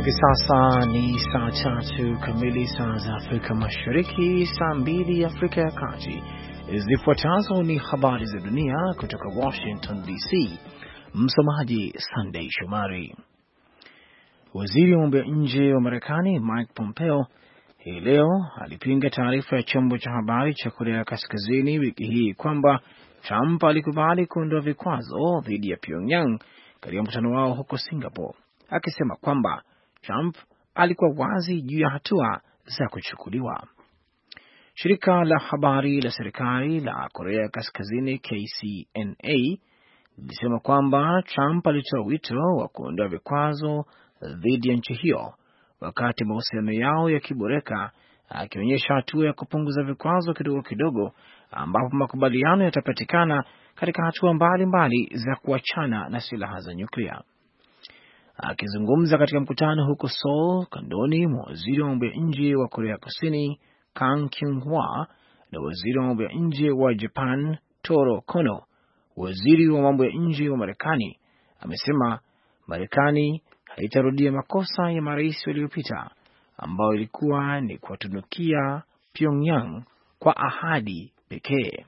Hivi sasa ni saa 3 kamili saa za Afrika Mashariki, saa 2 Afrika ya Kati. Zifuatazo ni habari za dunia kutoka Washington DC. Msomaji Sunday Shomari. Waziri wa mambo ya nje wa Marekani Mike Pompeo hii leo alipinga taarifa ya chombo cha habari cha Korea Kaskazini wiki hii kwamba Trump alikubali kuondoa vikwazo dhidi ya Pyongyang katika mkutano wao huko Singapore, akisema kwamba Trump alikuwa wazi juu ya hatua za kuchukuliwa. Shirika la habari la serikali la Korea Kaskazini KCNA lilisema kwamba Trump alitoa wito wa kuondoa vikwazo dhidi ya nchi hiyo wakati mahusiano yao yakiboreka, akionyesha hatua ya kupunguza vikwazo kidogo kidogo, ambapo makubaliano yatapatikana katika hatua mbalimbali za kuachana na silaha za nyuklia. Akizungumza katika mkutano huko Seoul, kandoni mwa waziri wa mambo ya nje wa Korea Kusini Kang Kyung-hwa na waziri wa mambo ya nje wa Japan Taro Kono, waziri wa mambo ya nje wa Marekani amesema Marekani haitarudia makosa ya marais waliopita ambayo ilikuwa ni kuwatunukia Pyongyang kwa ahadi pekee.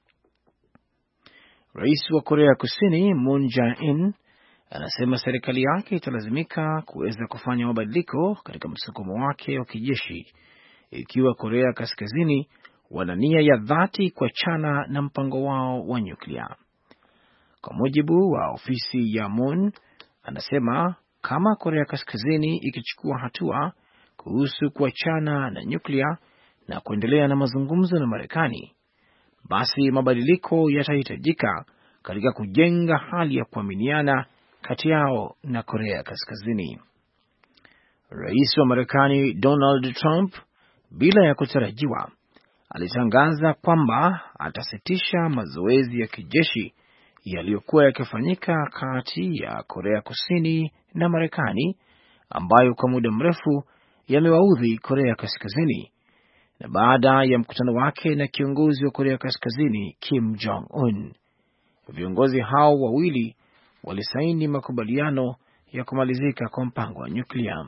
Rais wa Korea Kusini Moon Jae-in anasema serikali yake italazimika kuweza kufanya mabadiliko katika msukumo wake wa kijeshi ikiwa Korea Kaskazini wana nia ya dhati kuachana na mpango wao wa nyuklia. Kwa mujibu wa ofisi ya Moon, anasema kama Korea Kaskazini ikichukua hatua kuhusu kuachana na nyuklia na kuendelea na mazungumzo na Marekani, basi mabadiliko yatahitajika katika kujenga hali ya kuaminiana kati yao na Korea Kaskazini. Rais wa Marekani Donald Trump, bila ya kutarajiwa, alitangaza kwamba atasitisha mazoezi ya kijeshi yaliyokuwa yakifanyika kati ya Korea Kusini na Marekani, ambayo kwa muda mrefu yamewaudhi Korea Kaskazini, na baada ya mkutano wake na kiongozi wa Korea Kaskazini Kim Jong-un. Viongozi hao wawili walisaini makubaliano ya kumalizika kwa mpango wa nyuklia.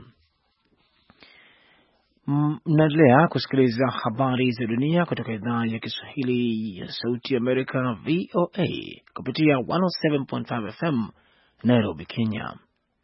Mnaendelea kusikiliza habari za dunia kutoka idhaa ya Kiswahili ya Sauti ya Amerika VOA kupitia 107.5 FM Nairobi, Kenya.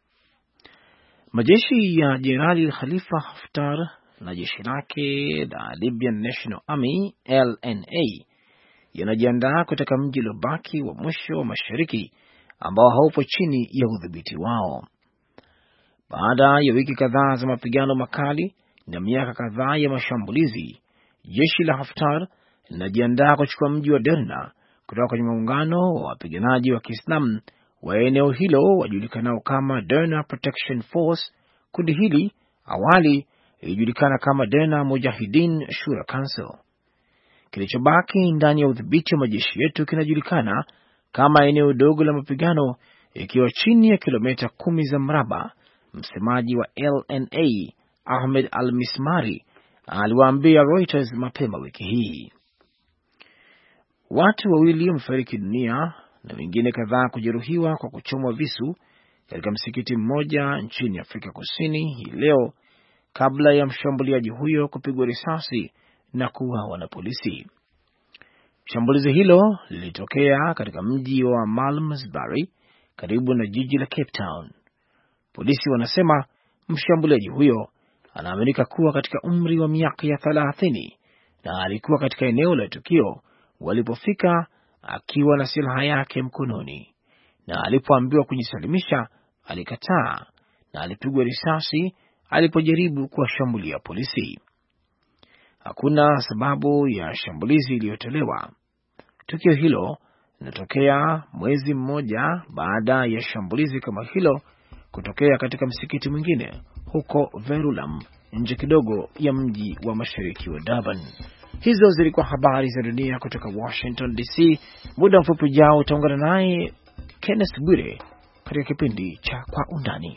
Majeshi ya Jenerali Khalifa Haftar na jeshi lake la Libyan National Army LNA yanajiandaa kutoka mji uliobaki wa mwisho wa mashariki ambao haupo chini ya udhibiti wao. Baada ya wiki kadhaa za mapigano makali na miaka kadhaa ya mashambulizi, jeshi la Haftar linajiandaa kuchukua mji wa Derna kutoka kwenye muungano wa wapiganaji wa Kiislamu wa eneo hilo wajulikanao kama Derna Protection Force. Kundi hili awali ilijulikana kama Derna Mujahideen Shura Council. Kilichobaki ndani ya udhibiti wa majeshi yetu kinajulikana kama eneo dogo la mapigano, ikiwa chini ya kilomita 10 za mraba. Msemaji wa LNA Ahmed Al-Mismari aliwaambia Reuters mapema wiki hii. Watu wawili wamefariki dunia na wengine kadhaa kujeruhiwa kwa kuchomwa visu katika msikiti mmoja nchini Afrika Kusini hii leo, kabla ya mshambuliaji huyo kupigwa risasi na kuuawa na polisi. Shambulizi hilo lilitokea katika mji wa Malmesbury karibu na jiji la Cape Town. Polisi wanasema mshambuliaji huyo anaaminika kuwa katika umri wa miaka ya 30 na alikuwa katika eneo la tukio walipofika akiwa na silaha yake mkononi, na alipoambiwa kujisalimisha alikataa na alipigwa risasi alipojaribu kuwashambulia polisi. Hakuna sababu ya shambulizi iliyotolewa. Tukio hilo linatokea mwezi mmoja baada ya shambulizi kama hilo kutokea katika msikiti mwingine huko Verulam, nje kidogo ya mji wa mashariki wa Durban. Hizo zilikuwa habari za dunia kutoka Washington DC. Muda mfupi ujao utaungana naye Kenneth Bwire katika kipindi cha Kwa Undani.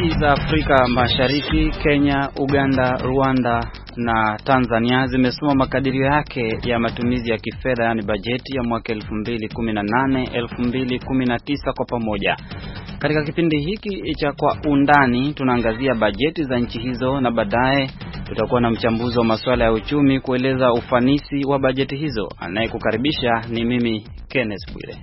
Nchi za Afrika Mashariki, Kenya, Uganda, Rwanda na Tanzania zimesoma makadirio yake ya matumizi ya kifedha, yani bajeti ya mwaka 2018-2019 kwa pamoja. Katika kipindi hiki cha Kwa Undani tunaangazia bajeti za nchi hizo na baadaye tutakuwa na mchambuzi wa masuala ya uchumi kueleza ufanisi wa bajeti hizo. Anayekukaribisha ni mimi Kenneth Bwire.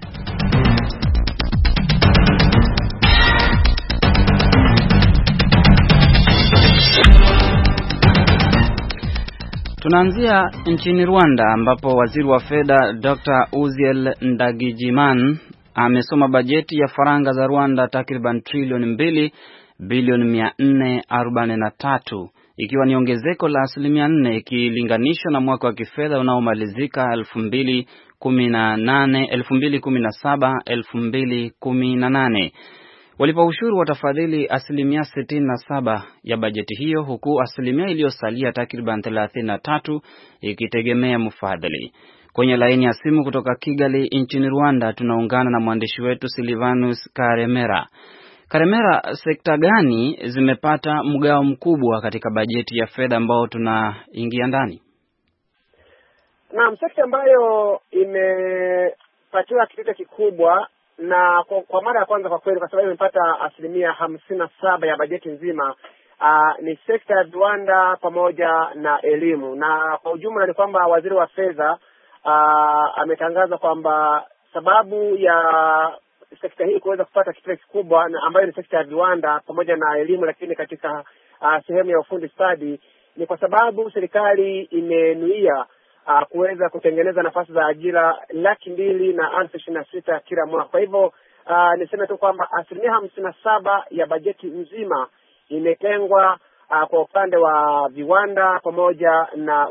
Tunaanzia nchini Rwanda ambapo waziri wa fedha Dr. Uziel Ndagijimana amesoma bajeti ya faranga za Rwanda takriban trilioni 2 bilioni 443, ikiwa ni ongezeko la 4% ikilinganishwa na mwaka wa kifedha unaomalizika 2017-2018. Walipa ushuru watafadhili 67% ya bajeti hiyo, huku asilimia iliyosalia takriban 33 ikitegemea mfadhili. Kwenye laini ya simu kutoka Kigali nchini Rwanda tunaungana na mwandishi wetu Silvanus Karemera. Karemera, sekta gani zimepata mgao mkubwa katika bajeti ya fedha ambao tunaingia ndani? Naam, sekta ambayo imepatiwa kitu kikubwa na kwa mara ya kwanza kwa kweli, kwa sababu imepata 57% ya bajeti nzima, ni sekta ya viwanda pamoja na elimu. Na kwa ujumla ni kwamba waziri wa fedha ametangaza kwamba sababu ya sekta hii kuweza kupata kitu kikubwa na ambayo ni sekta ya viwanda pamoja na elimu, lakini katika sehemu ya ufundi stadi, ni kwa sababu serikali imenuia kuweza kutengeneza nafasi za ajira 226,000 kila mwaka. Kwa hivyo niseme tu kwamba 57% ya bajeti nzima imetengwa kwa upande wa viwanda pamoja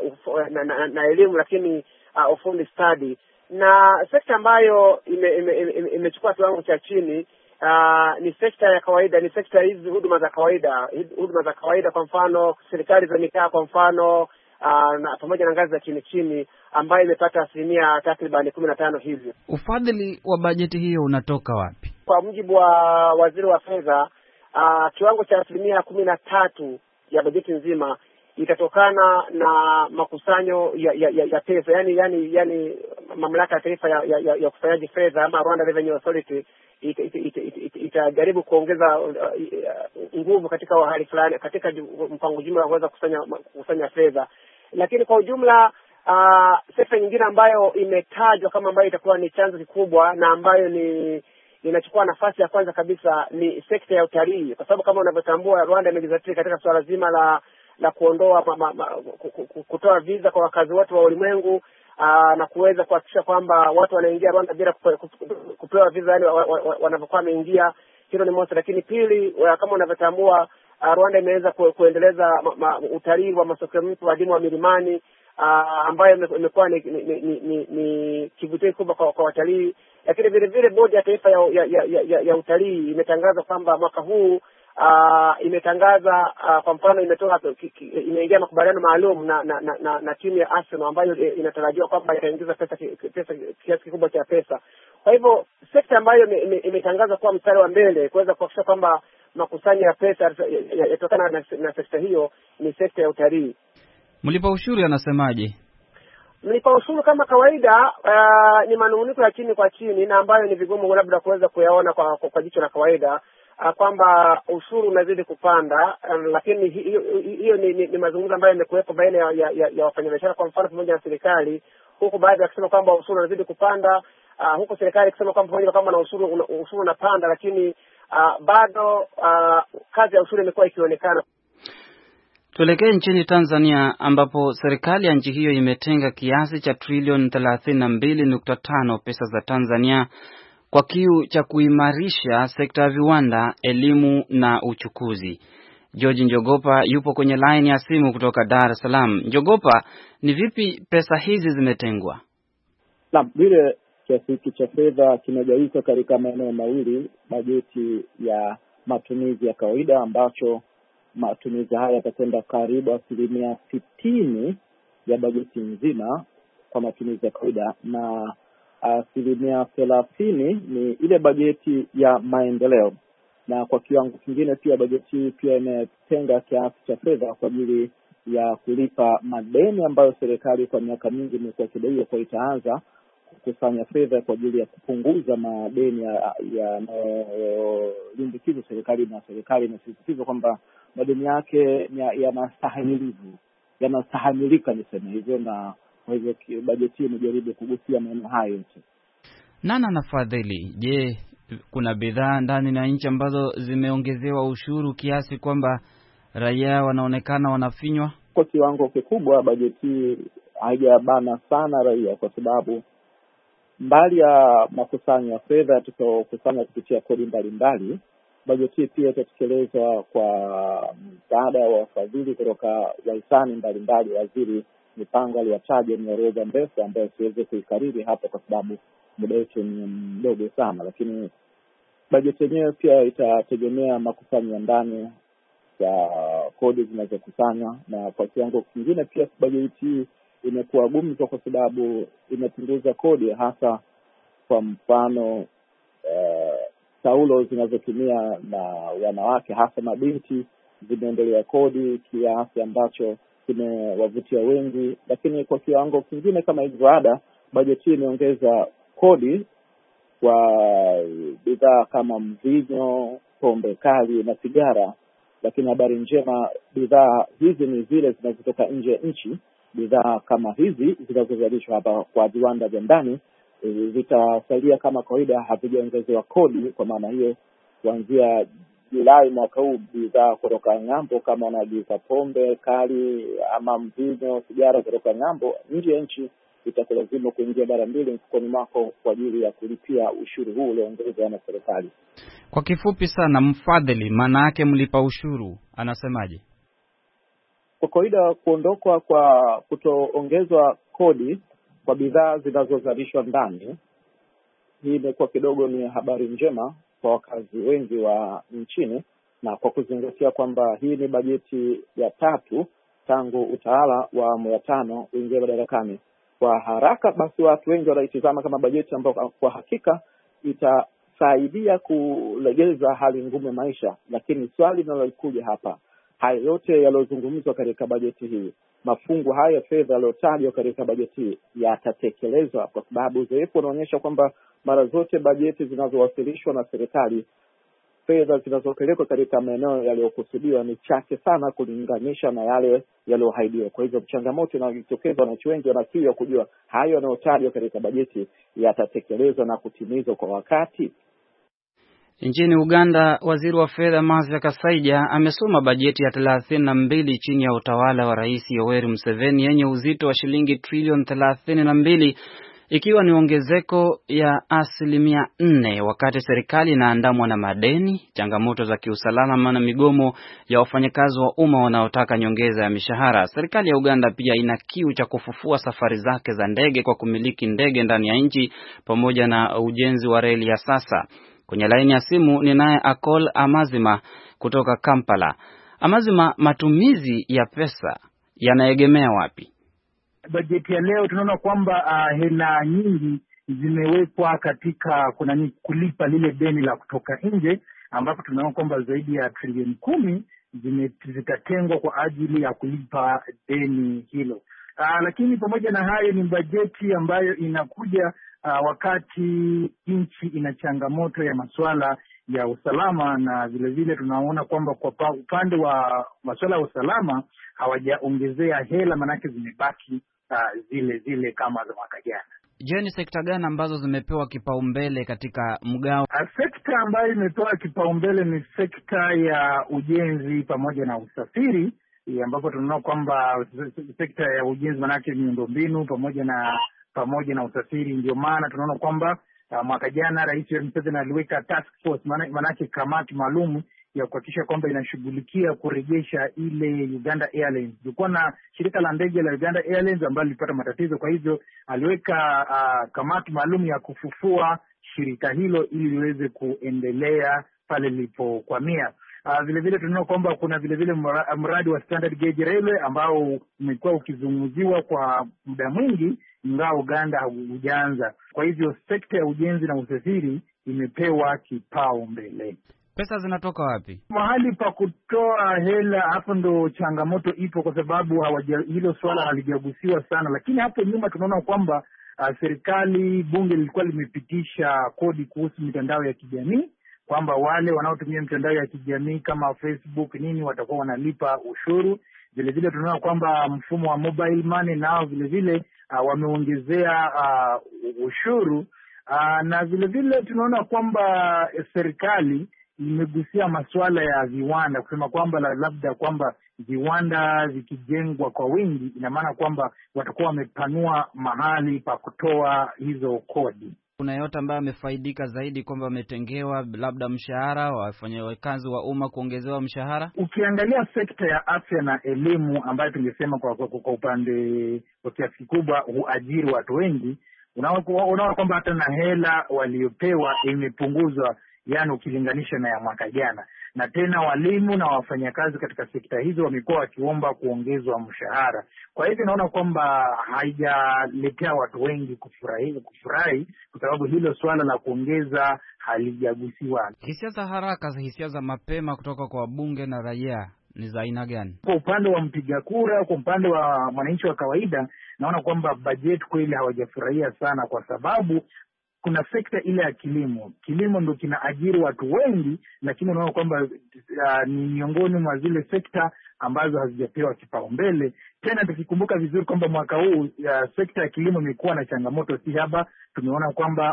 na elimu, lakini ufundi stadi. Na sekta ambayo imechukua kiwango cha chini ni sekta ya kawaida, ni sekta hizi huduma za kawaida, kwa mfano serikali za mitaa, kwa mfano na pamoja na ngazi za chini ambayo imepata asilimia takriban 15 hivyo. Ufadhili wa bajeti hiyo unatoka wapi? Kwa mujibu wa waziri wa fedha, kiwango cha asilimia 13 ya bajeti nzima itatokana na makusanyo ya pesa, yani mamlaka ya taifa ya kusanyaji fedha ama Rwanda Revenue Authority itajaribu kuongeza nguvu katika hali fulani katika mpango jumla wa kuweza kusanya fedha. Lakini kwa ujumla sekta nyingine ambayo imetajwa kama ambayo itakuwa ni chanzo kikubwa na ambayo inachukua nafasi ya kwanza kabisa ni sekta ya utalii, kwa sababu kama unavyotambua Rwanda imejizatiti katika swala zima la kuondoa kutoa visa kwa wakazi wote wa ulimwengu, na kuweza kuhakikisha kwamba watu wanaingia Rwanda bila kupewa visa, yani wanapokuwa wameingia. Hilo ni moja. Lakini pili, kama unavyotambua Rwanda imeweza kuendeleza utalii wa masoko mtu wadimu wa milimani, ambayo imekuwa ni kivutio kubwa kwa watalii. Lakini vile vile bodi ya taifa ya utalii imetangaza kwamba mwaka huu imetangaza kwa mfano imeingia makubaliano maalum na timu ya Arsenal ambayo inatarajiwa kwamba itaingiza kiasi kikubwa cha pesa. Kwa hivyo sekta ambayo imetangaza kuwa mstari wa mbele kuweza kuhakikisha kwamba makusanyo ya pesa yatokana na sekta hiyo ni sekta ya utalii. Mlipa ushuru anasemaje? Mlipa ushuru kama kawaida ni manunguniko ya chini kwa chini, na ambayo ni vigumu labda kuweza kuyaona kwa jicho la kawaida, kwamba ushuru unazidi kupanda, lakini hiyo ni mazungumzo ambayo yamekuwepo baina ya wafanyabiashara, kwa mfano pamoja na serikali, huku baadhi wakisema kwamba ushuru unazidi kupanda, huku serikali ikisema kwamba pamoja kama na ushuru unapanda, lakini bado kazi ya ushuru imekuwa ikionekana. Tuelekee nchini Tanzania ambapo serikali ya nchi hiyo imetenga kiasi cha trilioni 32.5 pesa za Tanzania kwa kiu cha kuimarisha sekta ya viwanda, elimu na uchukuzi. George Njogopa yupo kwenye line ya simu kutoka Dar es Salaam. Njogopa, ni vipi pesa hizi zimetengwa? Naam, vile kiasi cha fedha kimegawika katika maeneo mawili: bajeti ya matumizi ya kawaida, ambacho matumizi haya yatakwenda karibu 60% ya bajeti nzima kwa matumizi ya kawaida, na 30% ni ile bajeti ya maendeleo. na kwa kiwango kingine pia bajeti hii pia imetenga kiasi cha fedha kwa ajili ya kulipa madeni ambayo serikali kwa miaka mingi imekuwa ikidaiwa, kwa itaanza kukusanya fedha kwa ajili ya kupunguza madeni yanayolimbikizwa serikali, na serikali inasisitiza kwamba madeni yake yanastahamilika niseme hivyo, na kwa hivyo bajeti imejaribu kugusia maeneo hayo yote. Nani anafadhili? Je, kuna bidhaa ndani na nchi ambazo zimeongezewa ushuru kiasi kwamba raia wanaonekana wanafinywa? Kwa kiwango kikubwa bajeti haijabana sana raia, kwa sababu mbali ya makusanyo ya fedha yatakayokusanywa kupitia kodi mbalimbali, bajeti pia itatekelezwa kwa msaada wa wafadhili kutoka wahisani mbalimbali. Waziri Mipango aliwataja ni orodha ndefu ambayo siwezi kuikariri hapo kwa sababu muda wetu ni mdogo sana, lakini bajeti yenyewe pia itategemea makusanyo ya ndani ya kodi zinazokusanywa, na kwa kiwango kingine pia bajeti hii imekuwa gumzo kwa sababu imepunguza kodi, hasa kwa mfano taulo zinazotumia na wanawake hasa mabinti zimeendelea kodi kiasi ambacho kimewavutia wengi. Lakini kwa kiwango kingine kama hivyo ada, bajeti imeongeza kodi kwa bidhaa kama mvinyo, pombe kali na sigara. Lakini habari njema, bidhaa hizi ni zile zinazotoka nje ya nchi. Bidhaa kama hizi zinazozalishwa hapa kwa viwanda vya ndani zitasalia kama kawaida, havijaongezewa kodi. Kwa maana hiyo, kuanzia Julai mwaka huu, bidhaa kutoka ng'ambo kama unaagiza pombe kali ama mvinyo, sigara kutoka ng'ambo nje ya nchi, itakulazimu kuingia mara mbili mfukoni mwako kwa ajili ya kulipia ushuru huu ulioongezwa na serikali. Kwa kifupi sana, mfadhili maana yake mlipa ushuru anasemaje? Kwa kawaida kuondokwa kwa kutoongezwa kodi kwa bidhaa zinazozalishwa ndani, hii imekuwa kidogo ni habari njema kwa wakazi wengi wa nchini, na kwa kuzingatia kwamba hii ni bajeti ya 3 tangu utawala wa awamu ya 5 uingie madarakani. Kwa haraka basi watu wengi wanaitazama kama bajeti ambayo kwa hakika itasaidia kulegeza hali ngumu ya maisha. Lakini swali linalokuja hapa, haya yote yaliyozungumzwa katika bajeti hii, mafungu haya ya fedha yaliyotajwa katika bajeti hii yatatekelezwa? Kwa sababu uzoefu unaonyesha kwamba mara zote bajeti zinazowasilishwa na serikali, fedha zinazopelekwa katika maeneo yaliyokusudiwa ni chache sana kulinganisha na yale yaliyoahidiwa. Kwa hivyo changamoto inayojitokeza, wananchi wengi wanakiwa kujua hayo yanayotajwa katika bajeti yatatekelezwa na kutimizwa kwa wakati. Nchini Uganda, waziri wa fedha Masha Kasaija amesoma bajeti ya 32 chini ya utawala wa Rais Yoweri Museveni yenye uzito wa shilingi trilioni 32, ikiwa ni ongezeko ya 4%, wakati serikali inaandamwa na madeni, changamoto za kiusalama na migomo ya wafanyakazi wa umma wanaotaka nyongeza ya mishahara. Serikali ya Uganda pia ina kiu cha kufufua safari zake za ndege kwa kumiliki ndege ndani ya nchi pamoja na ujenzi wa reli ya sasa. Kwenye laini ya simu ni naye Akol Amazima kutoka Kampala. Amazima, matumizi ya pesa yanaegemea wapi? Bajeti ya leo tunaona kwamba hela nyingi zimewekwa katika kulipa lile deni la kutoka nje, ambapo tunaona kwamba zaidi ya trilioni 10 zitatengwa kwa ajili ya kulipa deni hilo. Lakini pamoja na hayo, ni bajeti ambayo inakuja wakati nchi ina changamoto ya masuala ya usalama, na vile tunaona kwamba kwa upande wa masuala ya usalama hawajaongezea hela, manake zimebaki zile kama za mwaka jana. Je, ni sekta gani ambazo zimepewa kipaumbele katika mgao? Sekta ambayo imepewa kipaumbele ni sekta ya ujenzi pamoja na usafiri, ambapo tunaona kwamba sekta ya ujenzi manake miundombinu pamoja na usafiri. Ndio maana tunaona kwamba mwaka jana Rais Museveni aliweka task force, manake kamati maalum ya kuhakikisha kwamba inashughulikia kurejesha ile Uganda Airlines. Kulikuwa na shirika la ndege la Uganda Airlines ambalo lilipata matatizo, kwa hivyo aliweka kamati maalum ya kufufua shirika hilo ili liweze kuendelea pale lilipokwamia. Vile tunaona kwamba kuna vile mradi wa Standard Gauge Railway ambao umekuwa ukizungumziwa kwa muda mwingi, ingawa Uganda hujaanza. Kwa hivyo sekta ya ujenzi na usafiri imepewa kipaumbele. Pesa zinatoka wapi? Mahali pa kutoa hela, hapo ndo changamoto ipo, kwa sababu hilo swala halijagusiwa sana. Lakini hapo nyuma tunaona kwamba serikali, bunge lilikuwa limepitisha kodi kuhusu mitandao ya kijamii, kwamba wale wanaotumia mitandao ya kijamii kama Facebook nini watakuwa wanalipa ushuru. Vile vile tunaona kwamba mfumo wa mobile money nao vile vile wameongezea ushuru, na vile vile tunaona kwamba serikali imegusia masuala ya viwanda, kusema kwamba labda kwamba viwanda vikijengwa kwa wingi, ina maana kwamba watakuwa wamepanua mahali pa kutoa hizo kodi. Kuna yote ambaye amefaidika zaidi kwamba wametengewa labda mshahara, wafanyakazi wa umma kuongezewa mshahara? Ukiangalia sekta ya afya na elimu ambayo tungesema kwa upande kwa kiasi kikubwa huajiri watu wengi, unaona kwamba hata na hela waliopewa imepunguzwa, yani ukilinganisha na ya mwaka jana. Na tena walimu na wafanyakazi katika sekta hizo wamekuwa wakiomba kuongezwa mshahara. Kwa hivyo naona kwamba haijaletea watu wengi kufurahi, kwa sababu hilo swala la kuongeza halijagusiwa. Hisia za haraka, hisia za mapema kutoka kwa bunge na raia ni za aina gani? Kwa upande wa mpiga kura, kwa upande wa mwananchi wa kawaida, naona kwamba bajeti kweli hawajafurahia sana, kwa sababu kuna sekta ile ya kilimo. Kilimo ndio kinaajiri watu wengi, lakini unaona kwamba ni miongoni mwa zile sekta ambazo hazijapewa kipaumbele. Tena tukikumbuka vizuri kwamba mwaka huu sekta ya kilimo imekuwa na changamoto si haba. Tumeona kwamba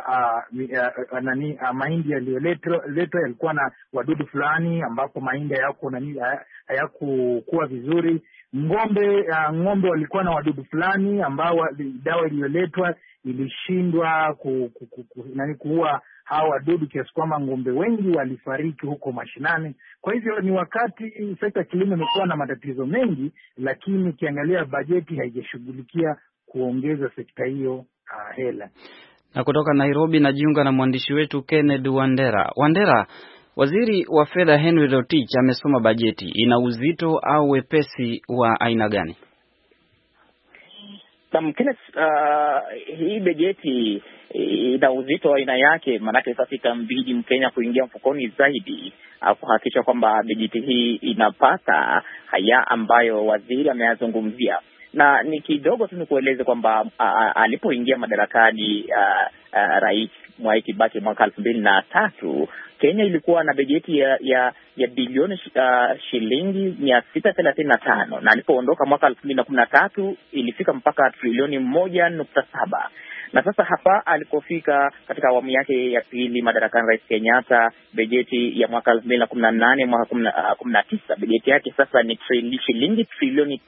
mahindi yaliyoletwa yalikuwa na wadudu fulani, ambapo mahindi hayakuwa vizuri. Ng'ombe walikuwa na wadudu fulani ambao dawa iliyoletwa ilishindwa kuua hawa wadudu, kiasi kwamba ng'ombe wengi walifariki huko mashinani. Kwa hivyo ni wakati sekta kilimo imekuwa na matatizo mengi, lakini ukiangalia bajeti haijashughulikia kuongeza sekta hiyo hela. Na kutoka Nairobi najiunga na mwandishi wetu Kennedy Wandera. Wandera, waziri wa fedha Henry Rotich amesoma bajeti. Ina uzito au wepesi wa aina gani? Hii bajeti ina uzito wa aina yake, maanake sasa itambidi Mkenya kuingia mfukoni zaidi kuhakikisha kwamba bajeti hii inapata haya ambayo waziri ameyazungumzia. Na ni kidogo tu nikueleze kwamba alipoingia madarakani Rais Mwai Kibaki mwaka 2003, Kenya ilikuwa na bajeti ya bilioni shilingi 635, na alipoondoka mwaka 2013 ilifika mpaka trilioni 1.7. Na sasa hapa alipofika katika awamu yake ya pili madarakani Rais Kenyatta, bajeti ya mwaka 2018 mwaka 2019, bajeti yake sasa ni shilingi trilioni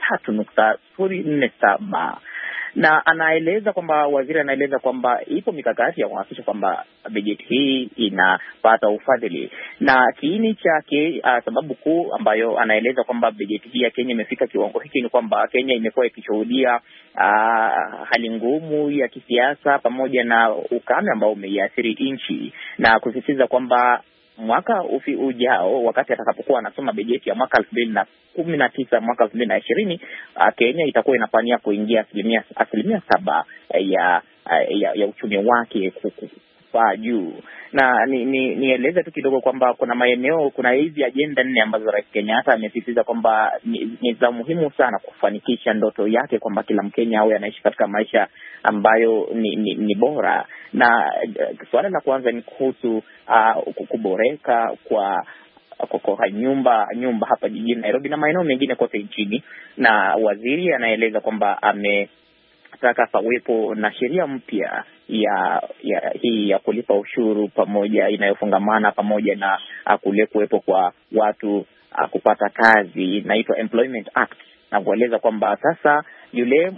3.47. Na waziri anaeleza kwamba ipo mikakati ya kuhakikisha kwamba bajeti hii inapata ufadhili. Na kiini chake, sababu kuu ambayo anaeleza kwamba bajeti hii ya Kenya imefika kiwango hiki ni kwamba Kenya imekuwa ikishuhudia hali ngumu ya kisiasa pamoja na ukame ambao umeiathiri nchi, na kusisitiza kwamba mwaka ujao, wakati atakapokuwa anasoma bajeti ya mwaka 2019 mwaka 2020, Kenya itakuwa inapania kuingia asilimia 7 ya uchumi wake kupaa juu. Na nieleze tu kidogo kwamba kuna hizi ajenda 4 ambazo Rais Kenyatta amesisitiza kwamba ni za muhimu sana kufanikisha ndoto yake kwamba kila Mkenya awe anaishi katika maisha ambayo ni bora. Na suala la kwanza ni kuhusu kuboreka kwa nyumba hapa jijini Nairobi na maeneo mengine kote nchini. Na waziri anaeleza kwamba ametaka pawepo na sheria mpya ya kulipa ushuru pamoja inayofungamana pamoja na kule kuwepo kwa watu kupata kazi, inaitwa Employment Act, na kueleza kwamba sasa yule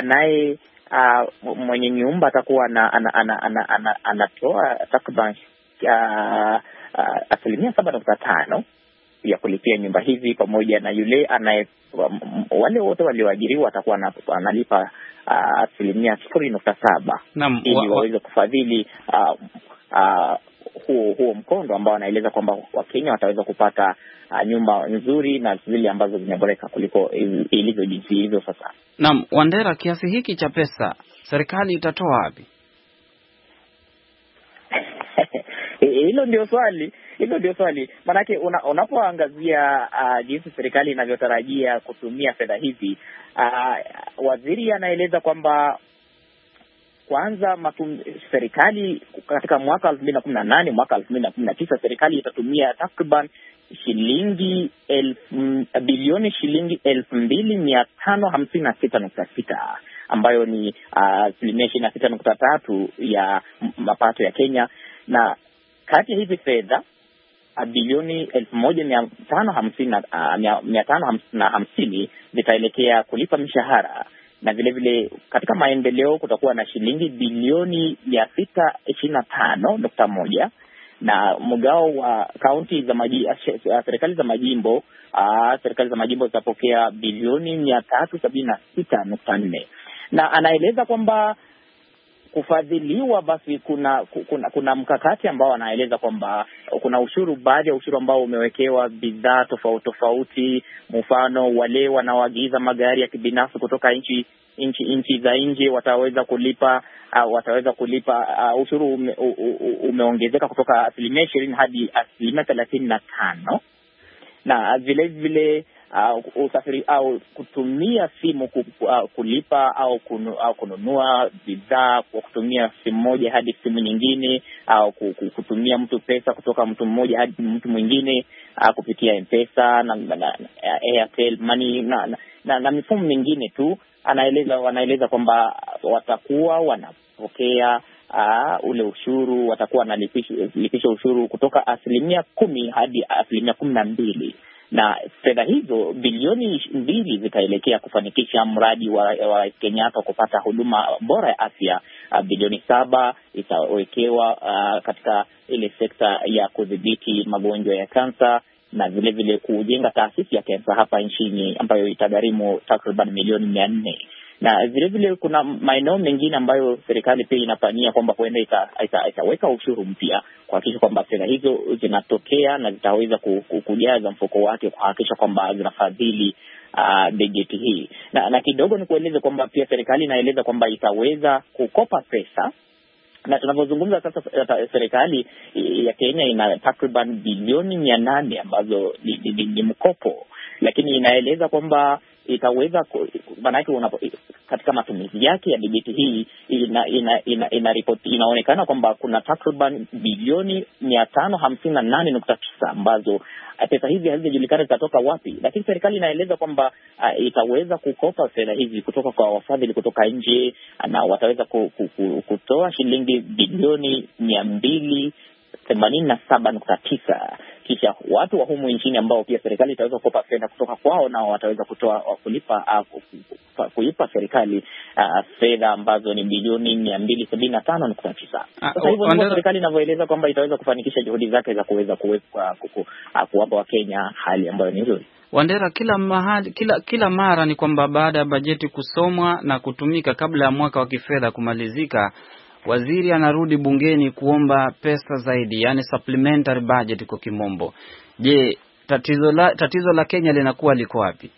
mwenye nyumba atakuwa anatoa takriban asilimia 7.5 ya kulipia nyumba hizi, pamoja na yule wale wote walioajiriwa watakuwa analipa asilimia 0.7 ili waweze kufadhili huo mkondo ambao anaeleza kwamba Wakenya wataweza kupata nyumba nzuri na zile ambazo zimeboreka kuliko ilivyo jinsi hivyo sasa. Naam, Wandera, kiasi hiki cha pesa serikali itatoa wapi? Hilo ndio swali. Hilo ndio swali. Maanake unapoangazia jinsi serikali inavyotarajia kutumia fedha hizi, waziri anaeleza kwamba kwanza serikali katika mwaka 2018 mwaka 2019 serikali itatumia takriban bilioni shilingi 2,556.6 ambayo ni 26.3% ya mapato ya Kenya, na kati ya hizi fedha bilioni 1,550 zitaelekea kulipa mishahara, na vile vile katika maendeleo kutakuwa na shilingi bilioni 625.1, na mgao wa kaunti za serikali za majimbo zitapokea bilioni 376.4, na anaeleza kwamba kufadhiliwa basi kuna mkakati ambao anaeleza kwamba kuna baadhi ya ushuru ambao umewekewa bidhaa tofauti. Mfano, wale wanaoagiza magari ya kibinafsi kutoka nchi za nje wataweza kulipa ushuru umeongezeka kutoka 20% hadi 35%, na vile vile usafiri au kutumia simu kulipa au kununua bidhaa kwa kutumia simu moja hadi simu nyingine, au kutumia mtu pesa kutoka mtu mmoja hadi mtu mwingine kupitia M-Pesa na Airtel Money na mifumo mingine tu. Wanaeleza kwamba watakuwa wanapokea ule ushuru, watakuwa wanalipisha ushuru kutoka 10% hadi 12%. Na fedha hizo bilioni 2 zitaelekea kufanikisha mradi wa Kenyatta kupata huduma bora ya afya. Bilioni 7 itawekewa katika ile sekta ya kudhibiti magonjwa ya kansa, na vile vile kujenga taasisi ya kansa hapa nchini ambayo itagharimu takriban milioni 400. Na vile vile kuna maeneo mengine ambayo serikali pia inapania kwamba huenda itaweka ushuru mpya kuhakikisha kwamba fedha hizo zinatokea na zitaweza kujaza mfuko wake kuhakikisha kwamba zinafadhili bajeti hii. Na kidogo ni kueleza kwamba pia serikali inaeleza kwamba itaweza kukopa pesa, na tunavyozungumza sasa serikali ya Kenya ina takriban bilioni 800 ambazo ni mkopo, lakini inaeleza kwamba itaweza maanake katika matumizi yake ya bajeti hii inaonekana kwamba kuna takriban bilioni 558.9 ambazo pesa hizi hazijulikana zitatoka wapi, lakini serikali inaeleza kwamba itaweza kukopa fedha hizi kutoka kwa wafadhili kutoka nje, na wataweza kutoa shilingi bilioni 287.9. Kisha watu wa humu nchini ambao pia serikali itaweza kukopa fedha kutoka kwao, na wataweza kulipa serikali fedha ambazo ni bilioni 275.9. Sasa hivyo ndio serikali inavyoeleza kwamba itaweza kufanikisha juhudi zake za kuweza kuwapa Wakenya hali ambayo ni nzuri. Wandera, kila mara ni kwamba baada ya bajeti kusomwa na kutumika kabla ya mwaka wa kifedha kumalizika, waziri anarudi bungeni kuomba pesa zaidi, yani supplementary budget kwa kimombo. Je, tatizo la Kenya linakuwa liko wapi?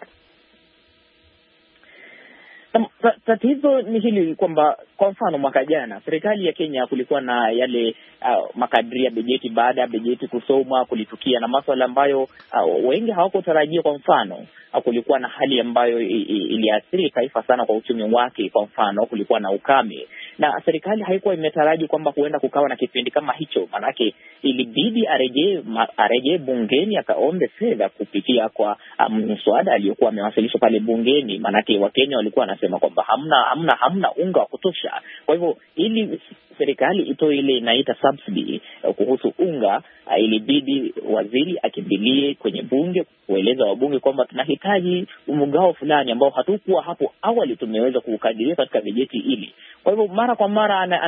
Tatizo ni hili kwamba kwa mfano mwaka jana serikali ya Kenya kulikuwa na yale makadiria ya bajeti. Baada ya bajeti kusomwa kulitukia na masuala ambayo wengi hawakutarajia. Kwa mfano kulikuwa na hali ambayo iliathiri taifa sana kwa uchumi wake. Kwa mfano kulikuwa na ukame, na serikali haikuwa imetaraji kwamba huenda kukawa na kipindi kama hicho. Manake ilibidi arejee bungeni akaombe fedha kupitia kwa mswada aliyokuwa amewasilisha pale bungeni. Manake Wakenya walikuwa wanasema kwamba hamna unga wa kutosha. Kwa hivyo ili serikali itoe ile inaita subsidy kuhusu unga, ilibidi waziri akimbilie kwenye bunge kueleza wabunge kwamba tunahitaji mgao fulani ambao hatukuwa hapo awali tumeweza kukadiria katika bajeti ili. Kwa hivyo mara kwa mara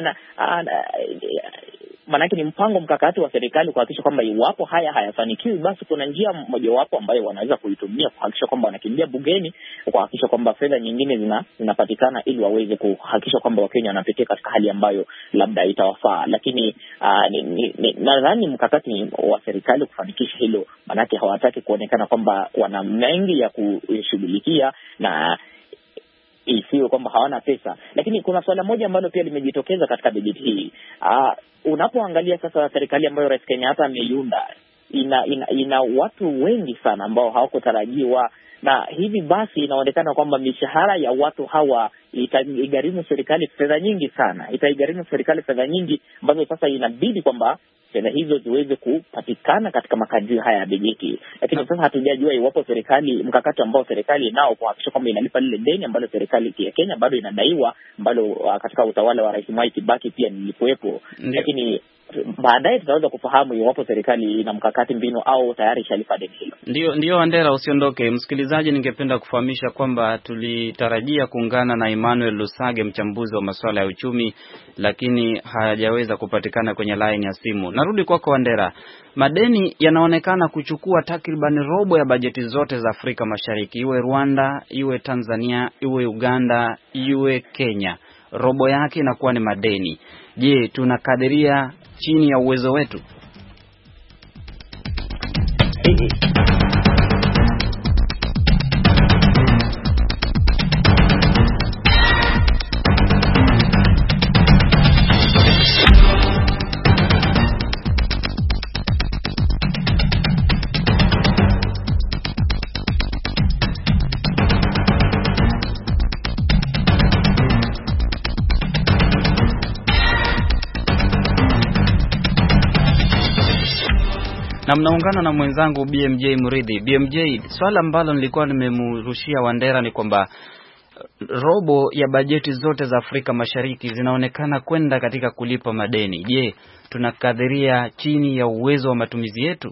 manake ni mpango mkakati wa serikali kuhakikisha kwamba iwapo haya hayafanikiwi, basi kuna njia mojawapo ambayo wanaweza kuitumia kuhakikisha kwamba wanakimbia bungeni kuhakikisha kwamba fedha nyingine zinapatikana ili waweze kuhakikisha kwamba Wakenya wanapitia katika hali ambayo labda itawafaa. Lakini nadhani mkakati wa serikali kufanikisha hilo, manake hawataki kuonekana kwamba wana mengi ya kushughulikia na isiwe kwamba hawana pesa. Lakini kuna swala moja ambalo pia limejitokeza katika bajeti hii. Unapoangalia sasa serikali ambayo Rais Kenyatta ameiunda, ina watu wengi sana ambao hawakutarajiwa, na hivi basi inaonekana kwamba mishahara ya watu hawa itaigharimu serikali fedha nyingi sana. Itaigharimu serikali fedha nyingi ambazo sasa inabidi kwamba fedha hizo ziweze kupatikana katika makadirio haya ya bajeti. Lakini sasa hatujajua iwapo serikali, mkakati ambao serikali nao kuhakikisha kwamba inalipa lile deni ambalo serikali ya Kenya bado inadaiwa, ambalo katika utawala wa Rais Mwai Kibaki pia nilikuwepo. Lakini baadaye tutaweza kufahamu iwapo serikali ina mkakati mbinu au tayari ishalipa deni hilo. Ndio Wandera, usiondoke. Msikilizaji, ningependa kufahamisha kwamba tulitarajia kuungana na Emmanuel Lusage, mchambuzi wa masuala ya uchumi, lakini hajaweza kupatikana kwenye line ya simu. Narudi kwako Wandera. Madeni yanaonekana kuchukua takriban robo ya bajeti zote za Afrika Mashariki, iwe Rwanda, iwe Tanzania, iwe Uganda, iwe Kenya. Robo yake inakuwa ni madeni. Je, tunakadiria chini ya uwezo wetu? Na mnaungana na mwenzangu BMJ Muridhi. BMJ, swala ambalo nilikuwa nimemrushia Wandera ni kwamba robo ya bajeti zote za Afrika Mashariki zinaonekana kwenda katika kulipa madeni. Je, tunakadhiria chini ya uwezo wa matumizi yetu?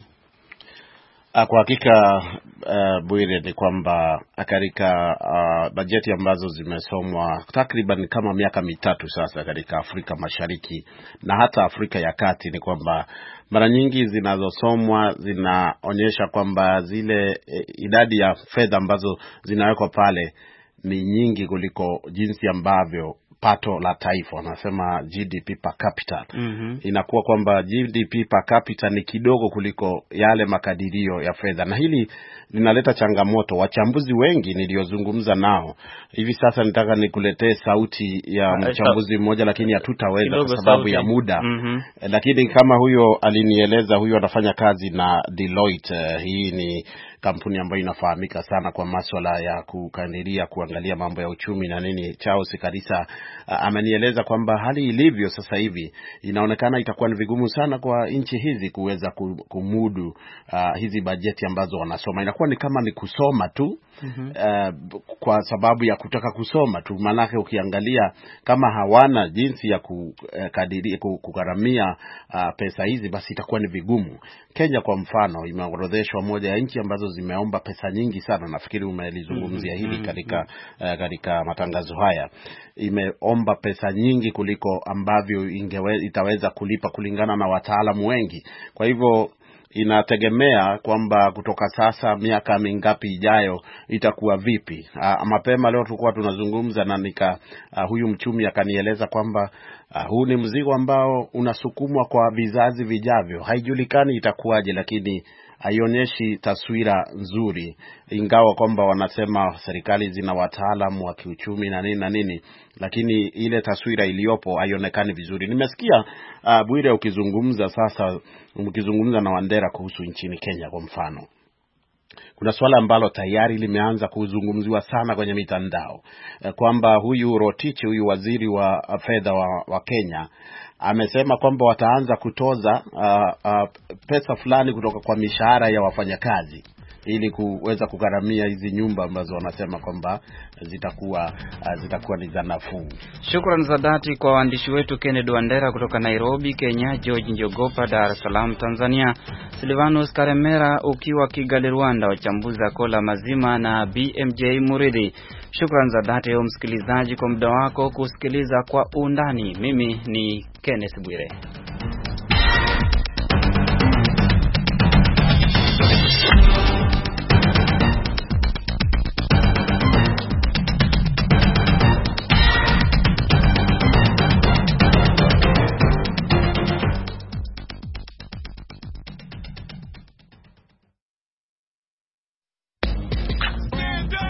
Kwa hakika Bwire, ni kwamba katika bajeti ambazo zimesomwa takriban kama miaka mitatu sasa katika Afrika Mashariki na hata Afrika ya Kati, ni kwamba mara nyingi zinazosomwa zinaonyesha kwamba zile idadi ya fedha ambazo zinawekwa pale ni nyingi kuliko jinsi ambavyo pato la taifa, wanasema GDP per capita. Inakuwa kwamba GDP per capita ni kidogo kuliko yale makadirio ya fedha, na hili linaleta changamoto. Wachambuzi wengi niliozungumza nao hivi sasa, nitaka nikuletee sauti ya mchambuzi mmoja, lakini hatutaweza kwa sababu ya muda. Lakini kama huyo alinieleza, huyo anafanya kazi na Deloitte. Hii ni kampuni ambayo inafahamika sana kwa masuala ya kukadiria, kuangalia mambo ya uchumi na nini. Charles Karisa amenieleza kwamba hali ilivyo sasa hivi inaonekana itakuwa ni vigumu sana kwa nchi hizi kuweza kumudu hizi bajeti ambazo wanasoma. Inakuwa ni kama ni kusoma tu, kwa sababu ya kutaka kusoma tu. Maanake ukiangalia kama hawana jinsi ya kukadiria, kugharamia pesa hizi, basi itakuwa ni vigumu. Kenya kwa mfano imeorodheshwa moja ya nchi ambazo zimeomba pesa nyingi sana. Nafikiri umelizungumzia hili katika matangazo haya. Imeomba pesa nyingi kuliko ambavyo itaweza kulipa kulingana na wataalamu wengi. Kwa hivyo inategemea kwamba kutoka sasa miaka mingapi ijayo itakuwa vipi. Mapema leo tulikuwa tunazungumza na huyu mchumi akanieleza kwamba huu ni mzigo ambao unasukumwa kwa vizazi vijavyo. Haijulikani itakuwaje, lakini haionyeshi taswira nzuri, ingawa kwamba wanasema serikali zina wataalamu wa kiuchumi na nini, lakini ile taswira iliyopo haionekani vizuri. Nimesikia Bwire ukizungumza na Wandera kuhusu nchini Kenya kwa mfano. Kuna swala ambalo tayari limeanza kuzungumziwa sana kwenye mitandao, kwamba huyu Rotich, huyu waziri wa fedha wa Kenya, amesema kwamba wataanza kutoza pesa fulani kutoka kwa mishahara ya wafanyakazi ili kuweza kugharamia hizi nyumba ambazo wanasema kwamba zitakuwa ni za nafuu. Shukrani za dhati kwa waandishi wetu Kennedy Wandera kutoka Nairobi, Kenya, George Njogopa Dar es Salaam, Tanzania, Silvanus Karemera ukiwa Kigali, Rwanda, wachambuzi Kola Mazima na BMJ Muridhi. Shukrani za dhati msikilizaji kwa muda wako kusikiliza Kwa Undani. Mimi ni Kenneth Bwire.